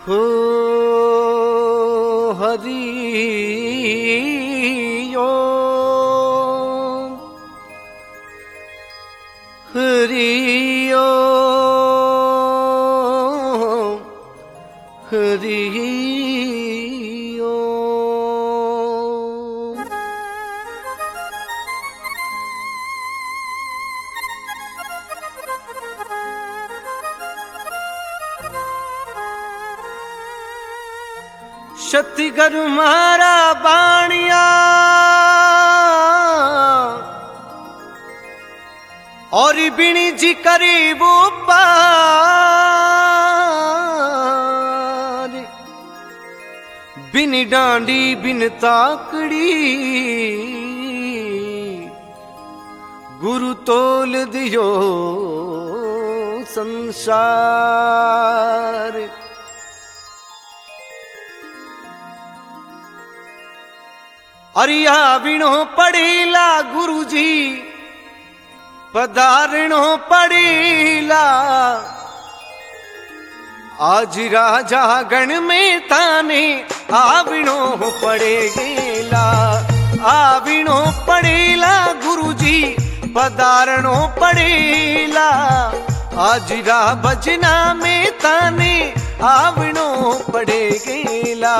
हो हरि ओम हरि ओम हरि ओम। शतिगर मारा बाणिया और बिणी जी करीबो पार, बिन डांडी बिन ताकड़ी गुरु तोल दियो संसार। अरिया विणो पड़ेला गुरुजी पधारणो पड़ेला, आज राजा गण में ताने आविणो पड़ेला। आविणो पड़ेला गुरुजी पधारणो पड़ेला, आज रा भजना में ताने आविणो पड़ेला।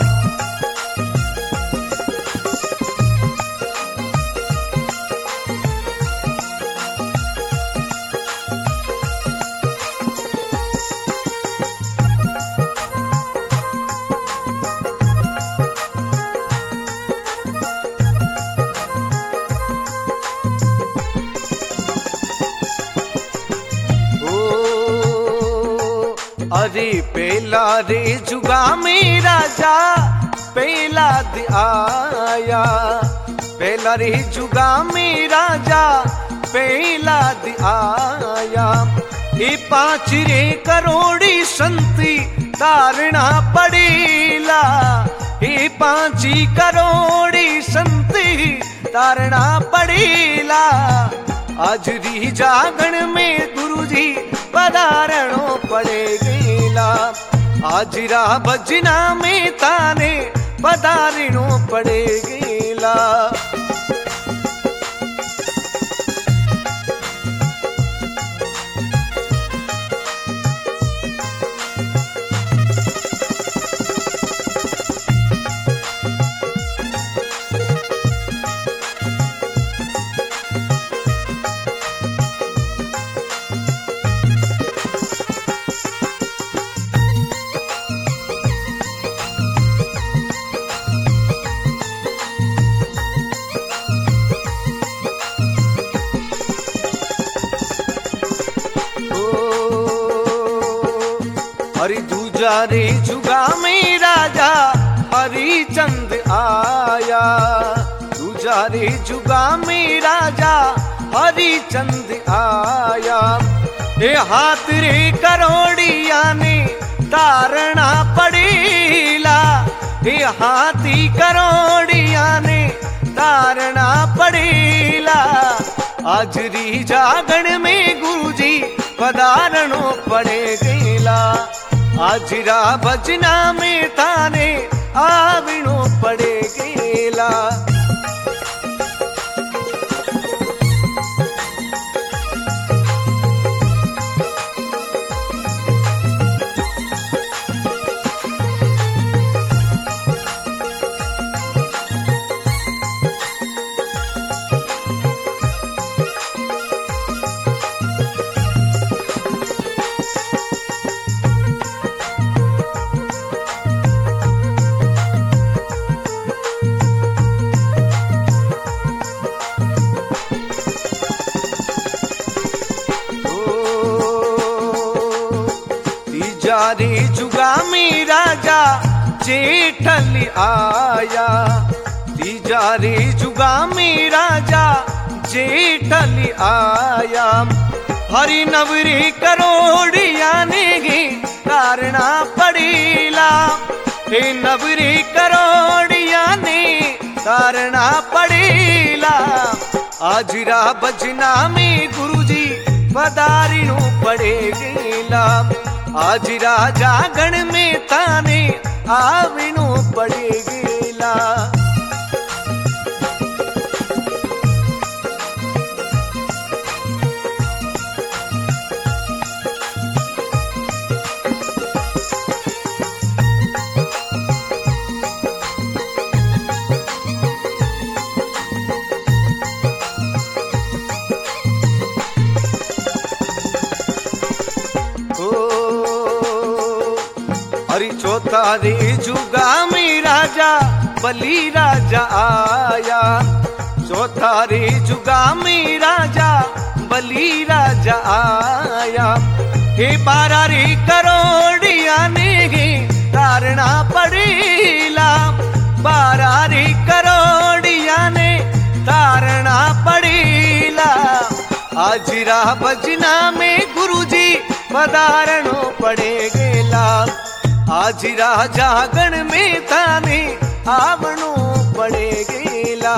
अरे पहला रे जुगा में राजा पहला दे आया, पहला रे जुगा में राजा पहला दे आया। ये 5 रे करोड़ी संति तारना पड़ेला, ये 5 करोड़ी संति तारना पड़ेला। आज री जागण में गुरुजी पधारणो पड़ेला, आज रा भजना में ताने पधारणो पड़ेला। हरि दूजा रे जुगा में राजा हरिचंद आया, दूजा रे जुगा में राजा हरिचंद आया। ये हाथ रे करोड़िया ने तारना पड़ेला, ये हाथी करोड़िया ने तारना पड़ेला। आज री जागण में गुरुजी पधारणो पड़ेला, आज रा भजना में ताने आविणो पड़ेला। रे जुगा में राजा जेठल आया, तीजा रे जुगा में राजा जेठल आया। हरि नवरे करोड़िया ने तारना पड़ेला, हे नवरे करोड़िया ने तारना पड़ेला। आज रा भजना में गुरुजी पधारणो पड़ेला, आजरा जागण में ताने आवणो पड़ेगेला। चौथा रे जुगा में राजा बलि राजा आया। चौथा रे जुगा में राजा बलि राजा आया। हे 12 रे करोड़िया ने तारना पड़ेला। 12 रे करोड़िया ने तारना पड़ेला। आजरा बजना में गुरुजी पधारणो पड़ेगेला। आजरा जागण में ताने आवणो पड़ेगेला।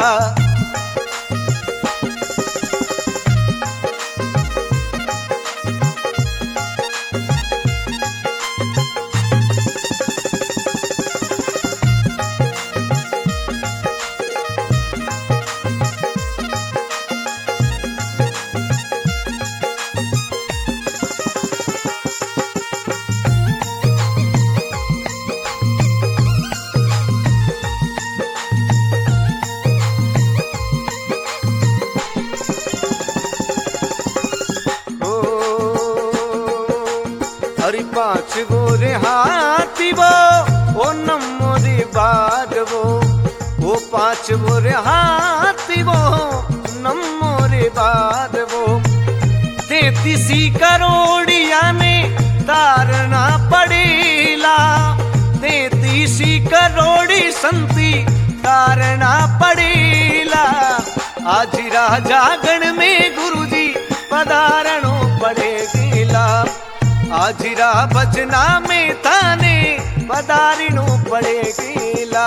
हरि 5 गो रे हाथी वो ओ नमो रे बाद वो 5 गो रे हाथी वो नमो रे बाद वो। 33 करोड़िया ने तारना पड़ेला। 33 करोड़ी संती तारना पड़ेला। आजरा जागण में गुरुजी पधारणो पड़ेगेला। आजरा बजना में ताने पधारणो पड़ेगेला।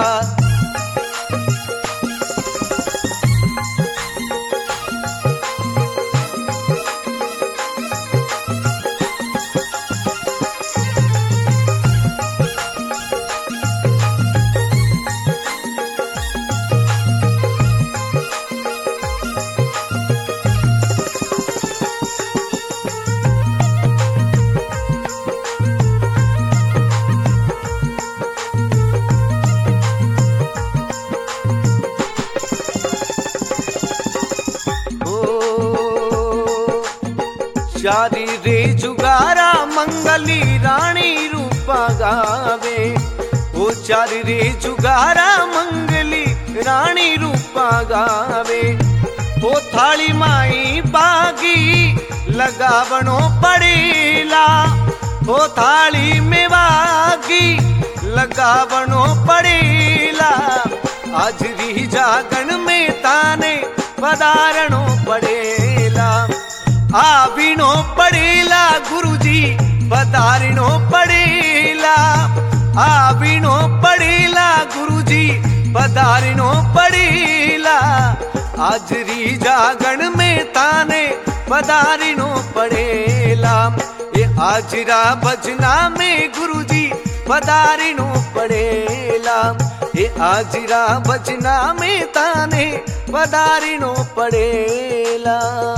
चारी रे जुगारा मंगली रानी रूपा गावे। ओ चारी रे जुगारा मंगली रानी रूपा गावे। ओ थाली माई बागी लगावणो पड़ेला। ओ थाली में बागी लगावणो पड़ेला। आजरी जागण में ताने पधारणो पड़ेला। आवणो पड़ेला गुरुजी पधारणो पड़ेला। आवणो पड़ेला गुरुजी पधारणो पड़ेला। आजरी जागण में ताने पधारणो पड़ेला। ये आजरा बजना में गुरुजी पधारणो पड़ेला। ये आजरा बजना में ताने पधारणो पड़ेला।